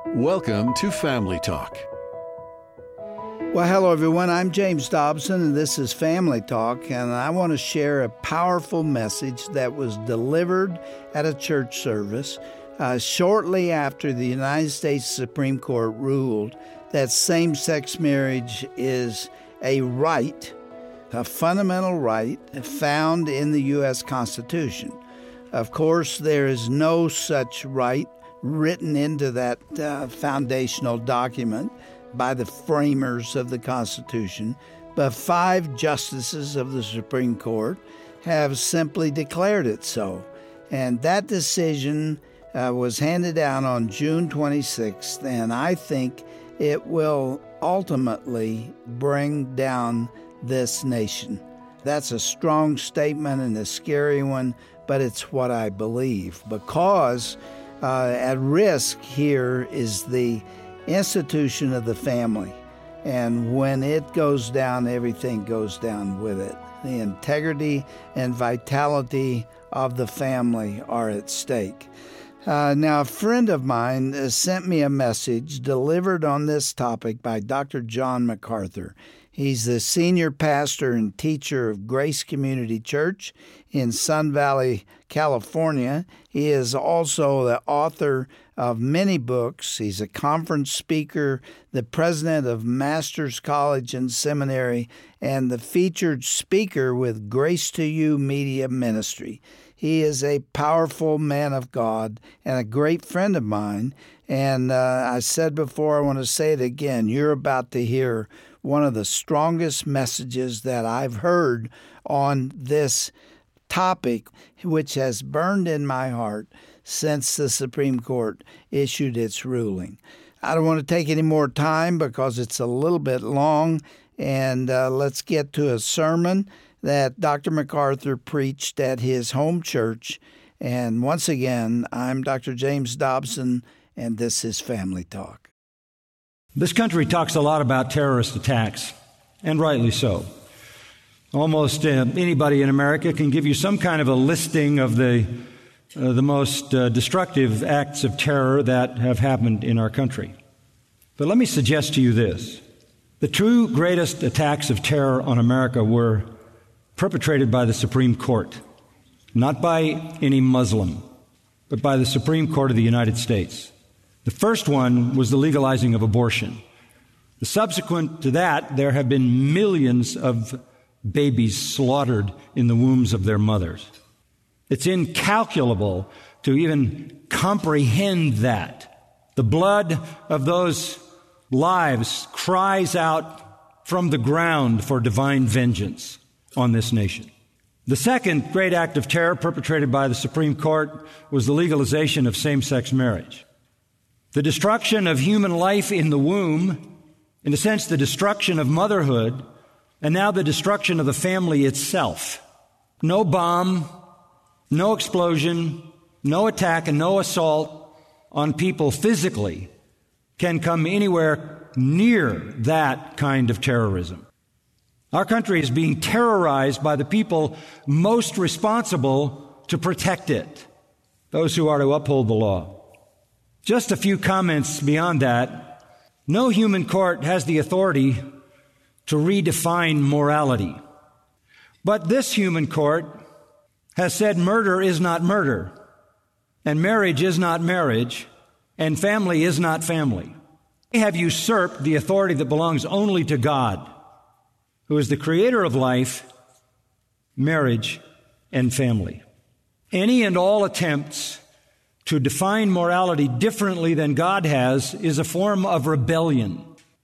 Welcome to Family Talk. Well, hello, everyone. I'm James Dobson, and this is Family Talk, and I want to share a powerful message that was delivered at a church service shortly after the United States Supreme Court ruled that same-sex marriage is a right, a fundamental right found in the U.S. Constitution. Of course, there is no such right written into that foundational document by the framers of the Constitution, but 5 justices of the Supreme Court have simply declared it so. And that decision was handed down on June 26th, and I think it will ultimately bring down this nation. That's a strong statement and a scary one, but it's what I believe, because at risk here is the institution of the family. And when it goes down, everything goes down with it. The integrity and vitality of the family are at stake. Now, a friend of mine sent me a message delivered on this topic by Dr. John MacArthur. He's the senior pastor and teacher of Grace Community Church in Sun Valley, California. He is also the author of many books. He's a conference speaker, the president of Masters College and Seminary, and the featured speaker with Grace to You Media Ministry. He is a powerful man of God and a great friend of mine. And I said before, I want to say it again, you're about to hear one of the strongest messages that I've heard on this topic, which has burned in my heart since the Supreme Court issued its ruling. I don't want to take any more time because it's a little bit long, and let's get to a sermon that Dr. MacArthur preached at his home church. And once again, I'm Dr. James Dobson, and this is Family Talk. This country talks a lot about terrorist attacks, and rightly so. Almost anybody in America can give you some kind of a listing of the most destructive acts of terror that have happened in our country. But let me suggest to you this. The two greatest attacks of terror on America were perpetrated by the Supreme Court, not by any Muslim, but by the Supreme Court of the United States. The first one was the legalizing of abortion. The subsequent to that, there have been millions of babies slaughtered in the wombs of their mothers. It's incalculable to even comprehend that. The blood of those lives cries out from the ground for divine vengeance on this nation. The second great act of terror perpetrated by the Supreme Court was the legalization of same-sex marriage. The destruction of human life in the womb, in a sense, the destruction of motherhood, and now the destruction of the family itself. No bomb, no explosion, no attack, and no assault on people physically can come anywhere near that kind of terrorism. Our country is being terrorized by the people most responsible to protect it, those who are to uphold the law. Just a few comments beyond that. No human court has the authority to redefine morality. But this human court has said murder is not murder, and marriage is not marriage, and family is not family. They have usurped the authority that belongs only to God, who is the creator of life, marriage, and family. Any and all attempts to define morality differently than God has is a form of rebellion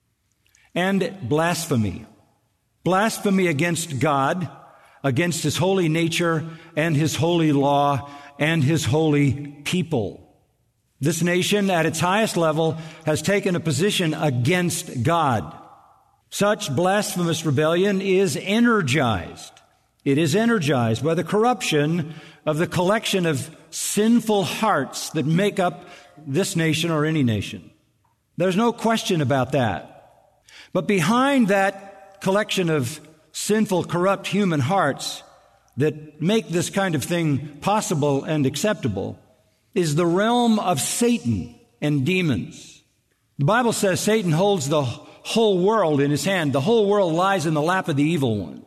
and blasphemy. Blasphemy against God, against His holy nature and His holy law and His holy people. This nation, at its highest level, has taken a position against God. Such blasphemous rebellion is energized. It is energized by the corruption of the collection of sinful hearts that make up this nation or any nation. There's no question about that. But behind that collection of sinful, corrupt human hearts that make this kind of thing possible and acceptable is the realm of Satan and demons. The Bible says Satan holds the whole world in his hand. The whole world lies in the lap of the evil one.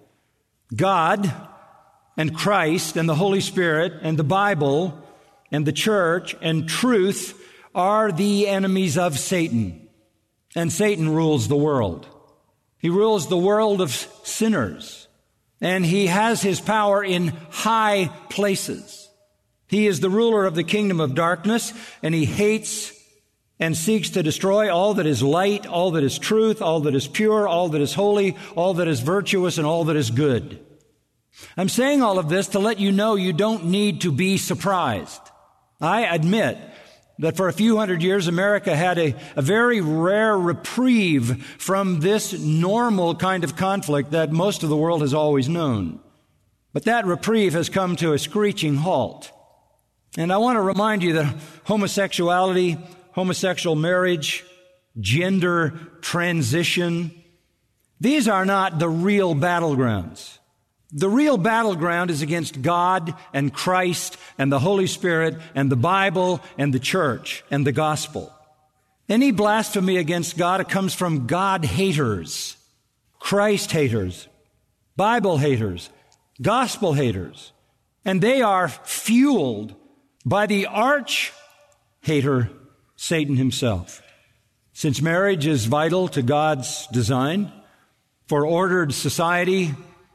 God and Christ and the Holy Spirit and the Bible and the church and truth are the enemies of Satan. And Satan rules the world. He rules the world of sinners. And he has his power in high places. He is the ruler of the kingdom of darkness, and he hates and seeks to destroy all that is light, all that is truth, all that is pure, all that is holy, all that is virtuous, and all that is good. I'm saying all of this to let you know you don't need to be surprised. I admit that for a few hundred years, America had a very rare reprieve from this normal kind of conflict that most of the world has always known. But that reprieve has come to a screeching halt. And I want to remind you that homosexuality, homosexual marriage, gender transition, these are not the real battlegrounds. The real battleground is against God and Christ and the Holy Spirit and the Bible and the church and the gospel. Any blasphemy against God comes from God haters, Christ haters, Bible haters, gospel haters. And they are fueled by the arch hater, Satan himself. Since marriage is vital to God's design for ordered society,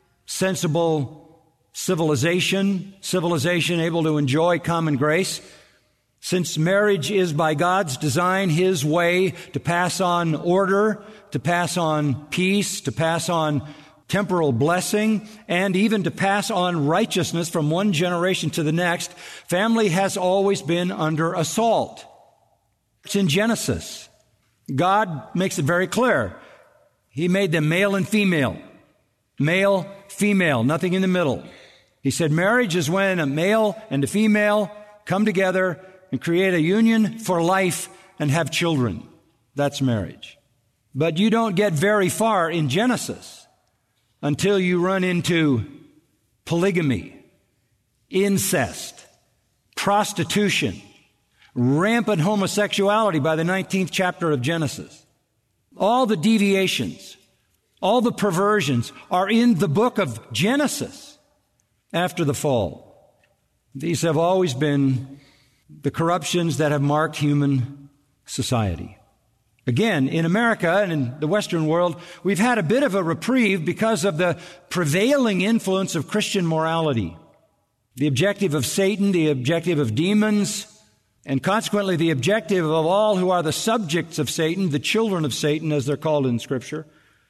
sensible civilization able to enjoy common grace, since marriage is by God's design His way to pass on order, to pass on peace, to pass on temporal blessing, and even to pass on righteousness from one generation to the next, family has always been under assault. It's in Genesis. God makes it very clear. He made them male and female. Male, female, nothing in the middle. He said marriage is when a male and a female come together and create a union for life and have children. That's marriage. But you don't get very far in Genesis until you run into polygamy, incest, prostitution, rampant homosexuality by the 19th chapter of Genesis. All the deviations, all the perversions are in the book of Genesis after the fall. These have always been the corruptions that have marked human society. Again, in America and in the Western world, we've had a bit of a reprieve because of the prevailing influence of Christian morality. The objective of Satan, the objective of demons, and consequently the objective of all who are the subjects of Satan, the children of Satan as they're called in Scripture,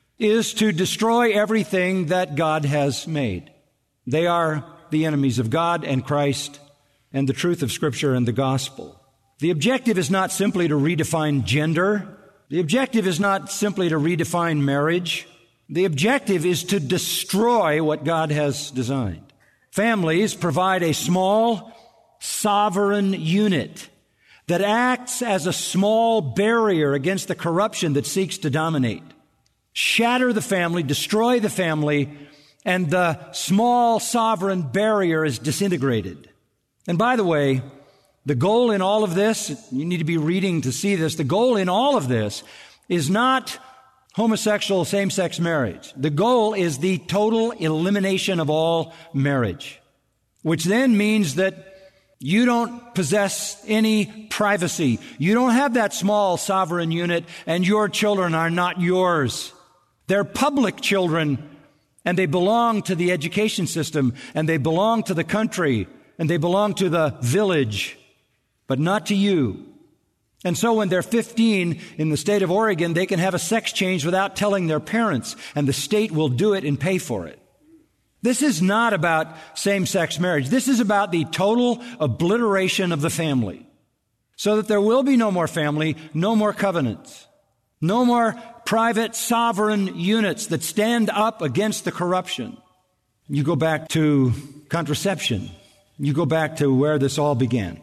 is to destroy everything that God has made. They are the enemies of God and Christ and the truth of Scripture and the gospel. The objective is not simply to redefine gender. The objective is not simply to redefine marriage. The objective is to destroy what God has designed. Families provide a small, sovereign unit that acts as a small barrier against the corruption that seeks to dominate. Shatter the family, destroy the family, and the small sovereign barrier is disintegrated. And by the way, the goal in all of this, you need to be reading to see this, the goal in all of this is not homosexual same-sex marriage. The goal is the total elimination of all marriage, which then means that you don't possess any privacy. You don't have that small sovereign unit, and your children are not yours. They're public children, and they belong to the education system, and they belong to the country, and they belong to the village, but not to you. And so when they're 15 in the state of Oregon, they can have a sex change without telling their parents, and the state will do it and pay for it. This is not about same-sex marriage. This is about the total obliteration of the family, so that there will be no more family, no more covenants, no more private sovereign units that stand up against the corruption. You go back to contraception. You go back to where this all began.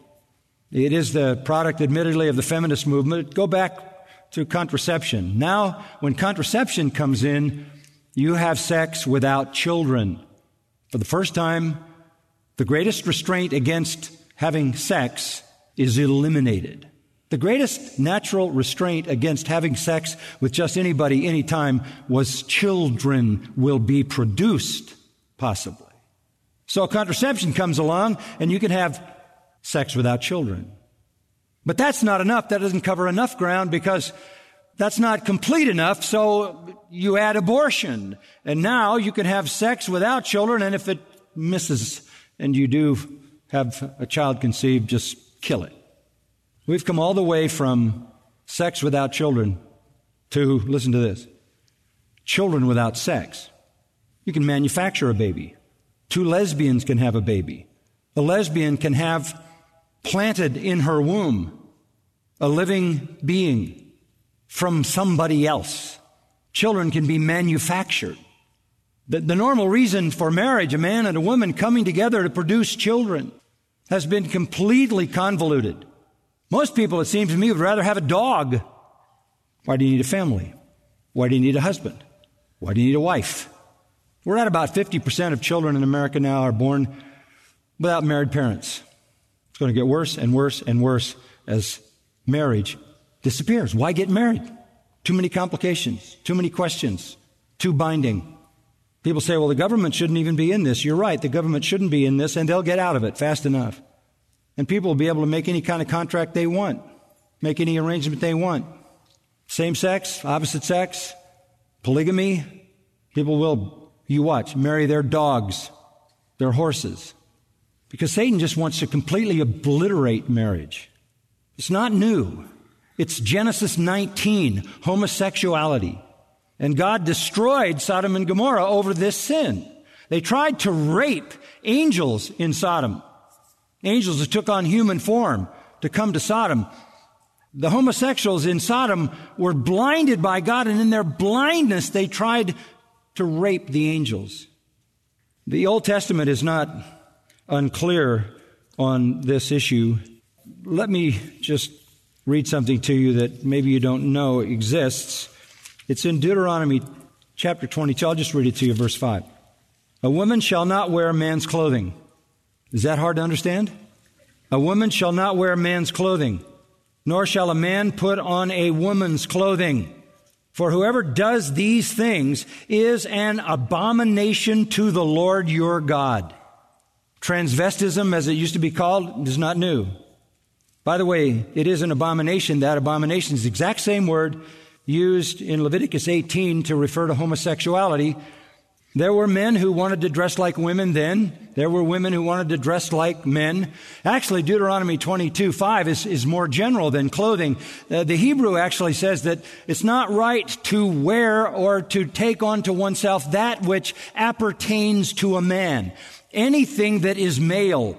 It is the product, admittedly, of the feminist movement. Go back to contraception. Now, when contraception comes in, you have sex without children. For the first time, the greatest restraint against having sex is eliminated. The greatest natural restraint against having sex with just anybody, anytime, was children will be produced, possibly. So contraception comes along, and you can have sex without children. But that's not enough. That doesn't cover enough ground, because that's not complete enough, so you add abortion. And now you can have sex without children, and if it misses and you do have a child conceived, just kill it. We've come all the way from sex without children to, listen to this, children without sex. You can manufacture a baby. 2 lesbians can have a baby. A lesbian can have planted in her womb a living being from somebody else. Children can be manufactured. The normal reason for marriage, a man and a woman coming together to produce children, has been completely convoluted. Most people, it seems to me, would rather have a dog. Why do you need a family? Why do you need a husband? Why do you need a wife? We're at about 50% of children in America now are born without married parents. It's going to get worse and worse and worse as marriage disappears. Why get married? Too many complications, too many questions, too binding. People say, well, the government shouldn't even be in this. You're right, the government shouldn't be in this, and they'll get out of it fast enough. And people will be able to make any kind of contract they want, make any arrangement they want. Same sex, opposite sex, polygamy. People will, you watch, marry their dogs, their horses. Because Satan just wants to completely obliterate marriage. It's not new. It's Genesis 19, homosexuality. And God destroyed Sodom and Gomorrah over this sin. They tried to rape angels in Sodom. Angels that took on human form to come to Sodom. The homosexuals in Sodom were blinded by God, and in their blindness they tried to rape the angels. The Old Testament is not unclear on this issue. Let me just read something to you that maybe you don't know exists. It's in Deuteronomy chapter 22. I'll just read it to you, verse 5. A woman shall not wear man's clothing. Is that hard to understand? A woman shall not wear man's clothing, nor shall a man put on a woman's clothing. For whoever does these things is an abomination to the Lord your God. Transvestism, as it used to be called, is not new. By the way, it is an abomination. That abomination is the exact same word used in Leviticus 18 to refer to homosexuality. There were men who wanted to dress like women then. There were women who wanted to dress like men. Actually, Deuteronomy 22:5 is more general than clothing. The Hebrew actually says that it's not right to wear or to take onto oneself that which appertains to a man. Anything that is male,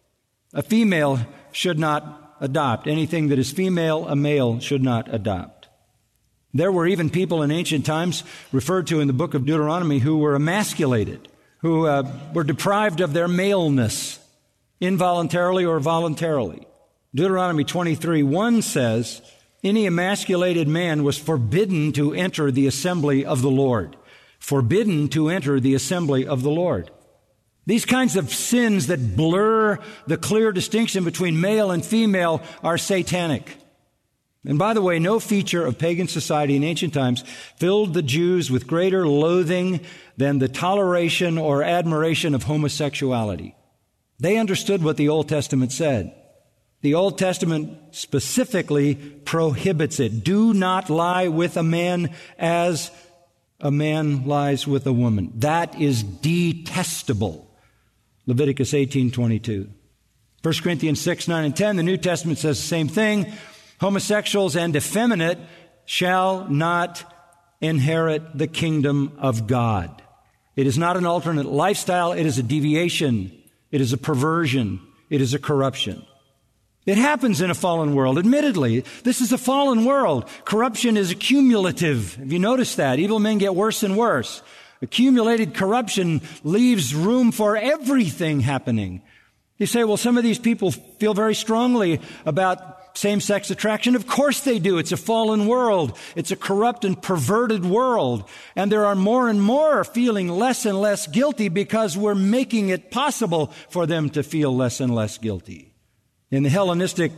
a female should not adopt. Anything that is female, a male should not adopt. There were even people in ancient times, referred to in the book of Deuteronomy, who were emasculated, who were deprived of their maleness, involuntarily or voluntarily. Deuteronomy 23:1 says, any emasculated man was forbidden to enter the assembly of the Lord. Forbidden to enter the assembly of the Lord. These kinds of sins that blur the clear distinction between male and female are satanic. And by the way, no feature of pagan society in ancient times filled the Jews with greater loathing than the toleration or admiration of homosexuality. They understood what the Old Testament said. The Old Testament specifically prohibits it. Do not lie with a man as a man lies with a woman. That is detestable. Leviticus 18:22. 1 Corinthians 6:9 and 10, the New Testament says the same thing. Homosexuals and effeminate shall not inherit the kingdom of God. It is not an alternate lifestyle. It is a deviation. It is a perversion. It is a corruption. It happens in a fallen world. Admittedly, this is a fallen world. Corruption is accumulative. Have you noticed that? Evil men get worse and worse. Accumulated corruption leaves room for everything happening. You say, well, some of these people feel very strongly about same-sex attraction. Of course they do. It's a fallen world. It's a corrupt and perverted world. And there are more and more feeling less and less guilty because we're making it possible for them to feel less and less guilty. In the Hellenistic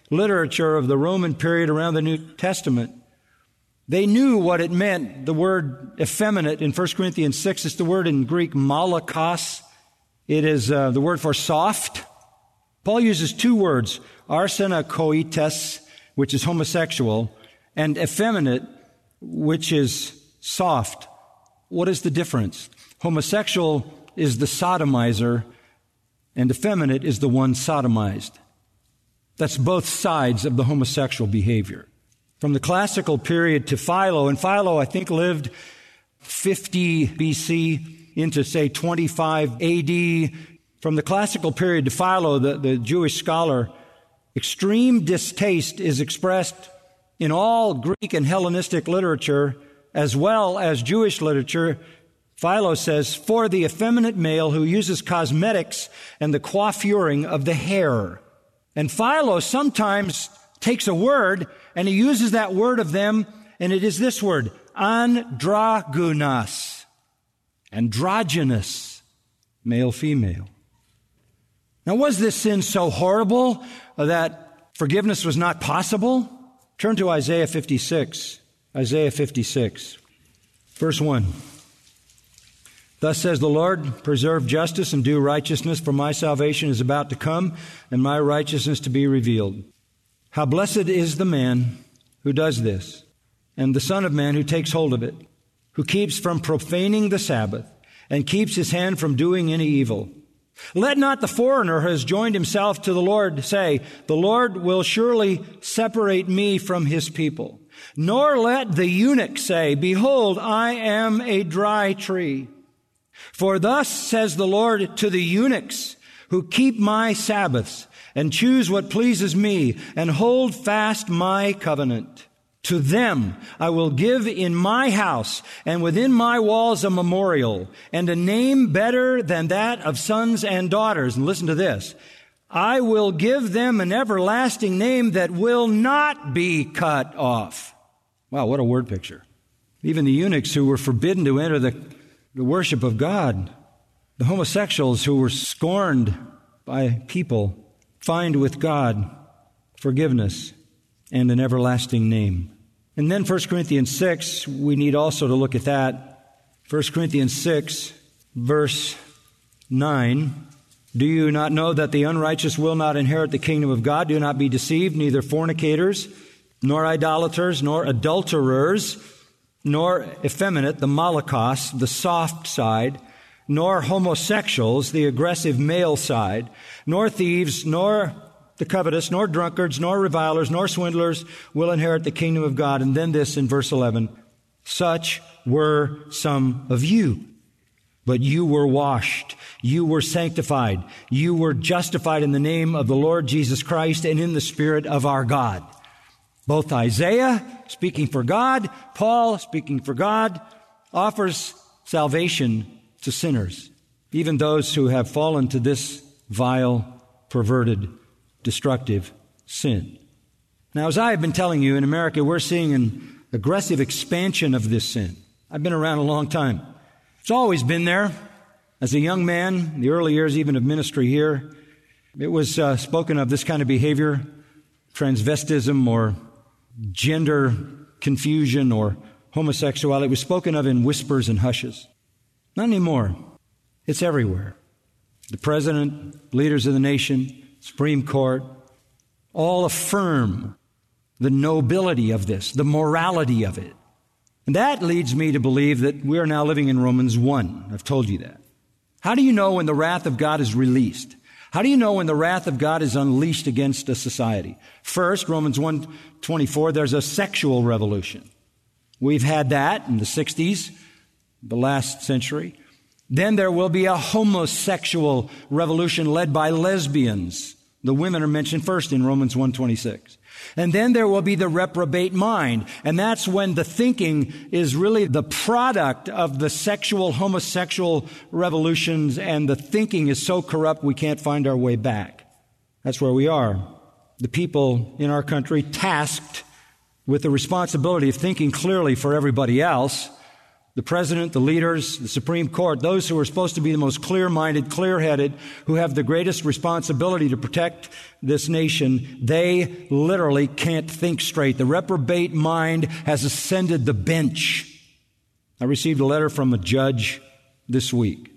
literature of the Roman period around the New Testament. They knew what it meant. The word effeminate in 1 Corinthians 6 is the word in Greek malakos. It is the word for soft. Paul uses two words, arsenokoites, which is homosexual, and effeminate, which is soft. What is the difference? Homosexual is the sodomizer, and effeminate is the one sodomized. That's both sides of the homosexual behavior. From the classical period to Philo, and Philo, I think, lived 50 BC into, say, 25 AD. From the classical period to Philo, the Jewish scholar, extreme distaste is expressed in all Greek and Hellenistic literature, as well as Jewish literature. Philo says, for the effeminate male who uses cosmetics and the coiffuring of the hair. And Philo sometimes takes a word and he uses that word of them, and it is this word, andragonos, androgynous, male, female. Now, was this sin so horrible that forgiveness was not possible? Turn to Isaiah 56. Isaiah 56, verse 1. Thus says the Lord, preserve justice and do righteousness, for my salvation is about to come, and my righteousness to be revealed. How blessed is the man who does this, and the Son of Man who takes hold of it, who keeps from profaning the Sabbath, and keeps his hand from doing any evil. Let not the foreigner who has joined himself to the Lord say, the Lord will surely separate me from his people. Nor let the eunuch say, behold, I am a dry tree. For thus says the Lord to the eunuchs who keep my Sabbaths and choose what pleases me and hold fast my covenant. To them I will give in my house and within my walls a memorial and a name better than that of sons and daughters. And listen to this. I will give them an everlasting name that will not be cut off. Wow, what a word picture. Even the eunuchs who were forbidden to enter the worship of God, the homosexuals who were scorned by people, find with God forgiveness and an everlasting name. And then 1 Corinthians 6, we need also to look at that. 1 Corinthians 6, verse 9. Do you not know that the unrighteous will not inherit the kingdom of God? Do not be deceived, neither fornicators, nor idolaters, nor adulterers, nor effeminate, the malakos, the soft side, nor homosexuals, the aggressive male side, nor thieves, nor the covetous, nor drunkards, nor revilers, nor swindlers will inherit the kingdom of God. And then this in verse 11, such were some of you. But you were washed, you were sanctified, you were justified in the name of the Lord Jesus Christ and in the Spirit of our God. Both Isaiah, speaking for God, Paul, speaking for God, offers salvation to sinners, even those who have fallen to this vile, perverted, destructive sin. Now, as I have been telling you, in America, we're seeing an aggressive expansion of this sin. I've been around a long time. It's always been there. As a young man, the early years even of ministry here, it was spoken of this kind of behavior, transvestism or gender confusion or homosexuality. It was spoken of in whispers and hushes. Not anymore. It's everywhere. The president, leaders of the nation, Supreme Court, all affirm the nobility of this, the morality of it. And that leads me to believe that we are now living in Romans 1. I've told you that. How do you know when the wrath of God is released? How do you know when the wrath of God is unleashed against a society? First, Romans 1:24, there's a sexual revolution. We've had that in the 60s, the last century. Then there will be a homosexual revolution led by lesbians. The women are mentioned first in Romans 1:26. And then there will be the reprobate mind. And that's when the thinking is really the product of the sexual, homosexual revolutions, and the thinking is so corrupt we can't find our way back. That's where we are. The people in our country tasked with the responsibility of thinking clearly for everybody else the president, the leaders, the Supreme Court, those who are supposed to be the most clear-minded, clear-headed, who have the greatest responsibility to protect this nation, they literally can't think straight. The reprobate mind has ascended the bench. I received a letter from a judge this week,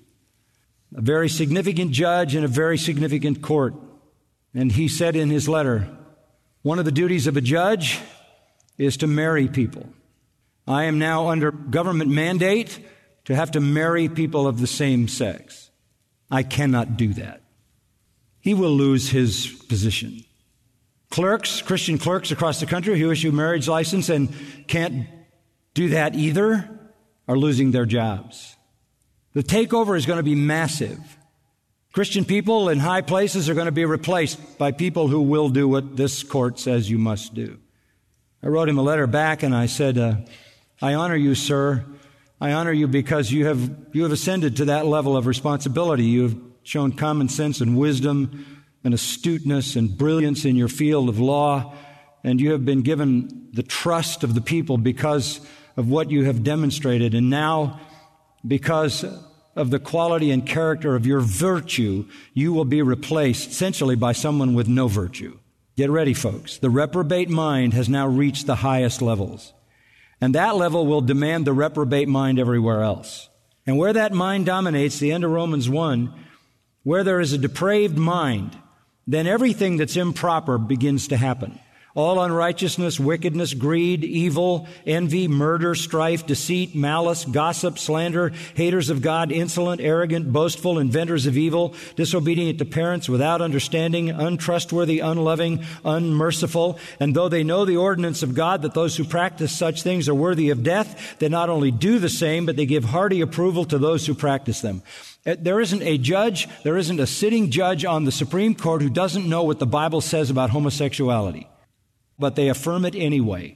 a very significant judge in a very significant court. And he said in his letter, one of the duties of a judge is to marry people. I am now under government mandate to have to marry people of the same sex. I cannot do that. He will lose his position. Clerks, Christian clerks across the country who issue marriage license and can't do that either are losing their jobs. The takeover is going to be massive. Christian people in high places are going to be replaced by people who will do what this court says you must do. I wrote him a letter back and I said, I honor you, sir. I honor you because you have ascended to that level of responsibility. You have shown common sense and wisdom and astuteness and brilliance in your field of law, and you have been given the trust of the people because of what you have demonstrated. And now, because of the quality and character of your virtue, you will be replaced essentially by someone with no virtue. Get ready, folks. The reprobate mind has now reached the highest levels. And that level will demand the reprobate mind everywhere else. And where that mind dominates, the end of Romans 1, where there is a depraved mind, then everything that's improper begins to happen. All unrighteousness, wickedness, greed, evil, envy, murder, strife, deceit, malice, gossip, slander, haters of God, insolent, arrogant, boastful, inventors of evil, disobedient to parents, without understanding, untrustworthy, unloving, unmerciful. And though they know the ordinance of God that those who practice such things are worthy of death, they not only do the same, but they give hearty approval to those who practice them. There isn't a judge, there isn't a sitting judge on the Supreme Court who doesn't know what the Bible says about homosexuality. But they affirm it anyway.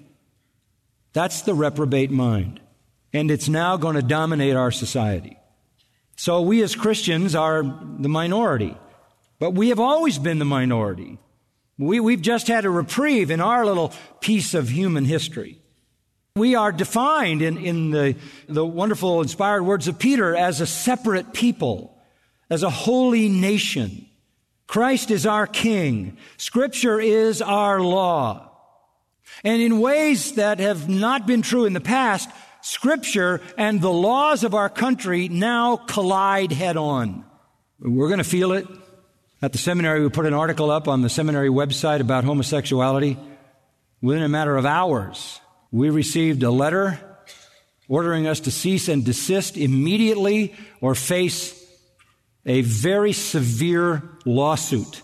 That's the reprobate mind. And it's now going to dominate our society. So we as Christians are the minority. But we have always been the minority. We've just had a reprieve in our little piece of human history. We are defined in the wonderful inspired words of Peter as a separate people, as a holy nation. Christ is our King. Scripture is our law. And in ways that have not been true in the past, Scripture and the laws of our country now collide head on. We're going to feel it. At the seminary, we put an article up on the seminary website about homosexuality. Within a matter of hours, we received a letter ordering us to cease and desist immediately or face a very severe lawsuit.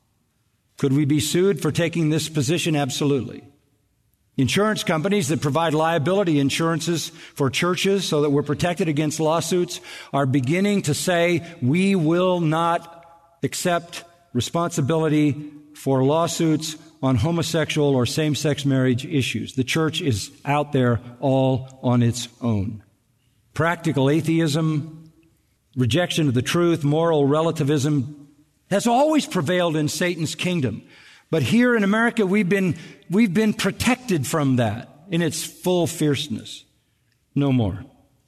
Could we be sued for taking this position? Absolutely. Insurance companies that provide liability insurances for churches so that we're protected against lawsuits are beginning to say we will not accept responsibility for lawsuits on homosexual or same-sex marriage issues. The church is out there all on its own. Practical atheism, rejection of the truth, moral relativism has always prevailed in Satan's kingdom. But here in America, we've been protected from that in its full fierceness. No more.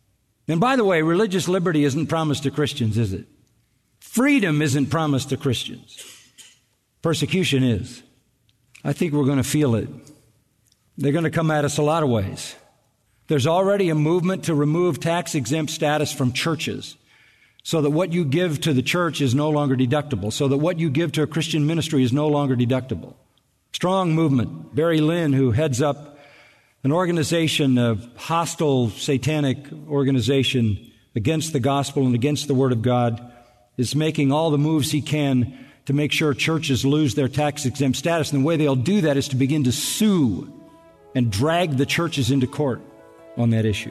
And by the way, religious liberty isn't promised to Christians, is it? Freedom isn't promised to Christians. Persecution is. I think we're going to feel it. They're going to come at us a lot of ways. There's already a movement to remove tax-exempt status from churches, so that what you give to the church is no longer deductible, so that what you give to a Christian ministry is no longer deductible. Strong movement. Barry Lynn, who heads up an organization, a hostile satanic organization against the gospel and against the Word of God, is making all the moves he can to make sure churches lose their tax-exempt status. And the way they'll do that is to begin to sue and drag the churches into court on that issue.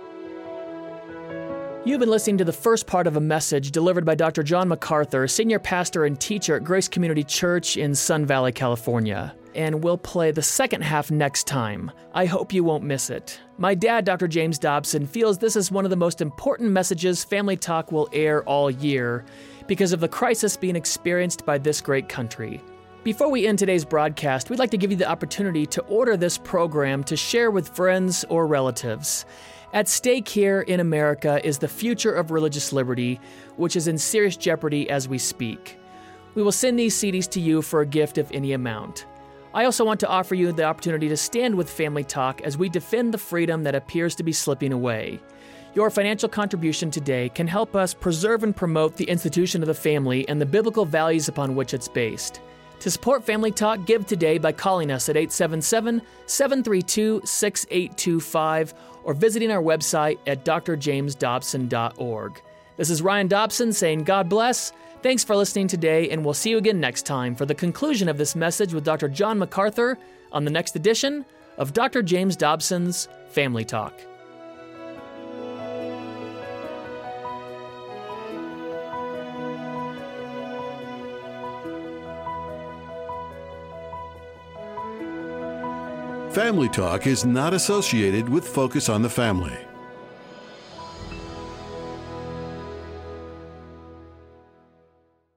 You've been listening to the first part of a message delivered by Dr. John MacArthur, senior pastor and teacher at Grace Community Church in Sun Valley, California. And we'll play the second half next time. I hope you won't miss it. My dad, Dr. James Dobson, feels this is one of the most important messages Family Talk will air all year because of the crisis being experienced by this great country. Before we end today's broadcast, we'd like to give you the opportunity to order this program to share with friends or relatives. At stake here in America is the future of religious liberty, which is in serious jeopardy as we speak. We will send these CDs to you for a gift of any amount. I also want to offer you the opportunity to stand with Family Talk as we defend the freedom that appears to be slipping away. Your financial contribution today can help us preserve and promote the institution of the family and the biblical values upon which it's based. To support Family Talk, give today by calling us at 877-732-6825 or visiting our website at drjamesdobson.org. This is Ryan Dobson saying God bless. Thanks for listening today, and we'll see you again next time for the conclusion of this message with Dr. John MacArthur on the next edition of Dr. James Dobson's Family Talk. Family Talk is not associated with Focus on the Family.